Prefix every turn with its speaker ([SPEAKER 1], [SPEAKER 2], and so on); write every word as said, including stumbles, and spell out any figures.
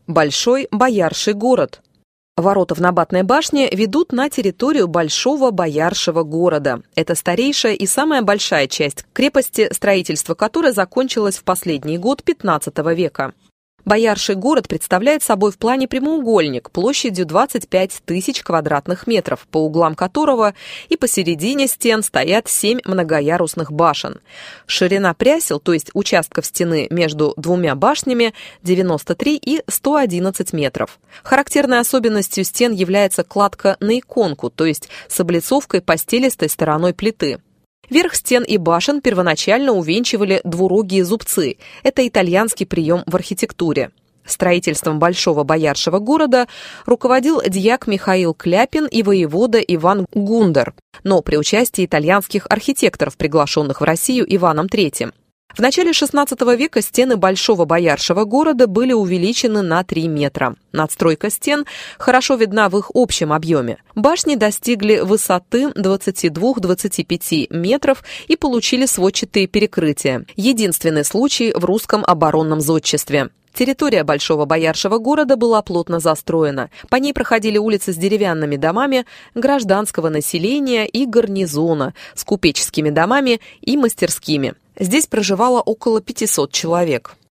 [SPEAKER 1] Большой Боярший город. Ворота в Набатной башне ведут на территорию Большого Бояршего города. Это старейшая и самая большая часть крепости, строительство которой закончилось в последний год пятнадцатого века. Боярший город представляет собой в плане прямоугольник площадью двадцать пять тысяч квадратных метров, по углам которого и посередине стен стоят семь многоярусных башен. Ширина прясел, то есть участков стены между двумя башнями, девяносто три и сто одиннадцать метров. Характерной особенностью стен является кладка на иконку, то есть с облицовкой постелистой стороной плиты. Верх стен и башен первоначально увенчивали двурогие зубцы. Это итальянский прием в архитектуре. Строительством Большого Бояршего города руководил дьяк Михаил Кляпин и воевода Иван Гундер, но при участии итальянских архитекторов, приглашенных в Россию Иваном третьим. В начале шестнадцатого века стены Большого Бояршего города были увеличены на три метра. Надстройка стен хорошо видна в их общем объеме. Башни достигли высоты двадцати двух — двадцати пяти метров и получили сводчатые перекрытия. Единственный случай в русском оборонном зодчестве. Территория Большого Бояршего города была плотно застроена. По ней проходили улицы с деревянными домами гражданского населения и гарнизона, с купеческими домами и мастерскими. Здесь проживало около пятисот человек.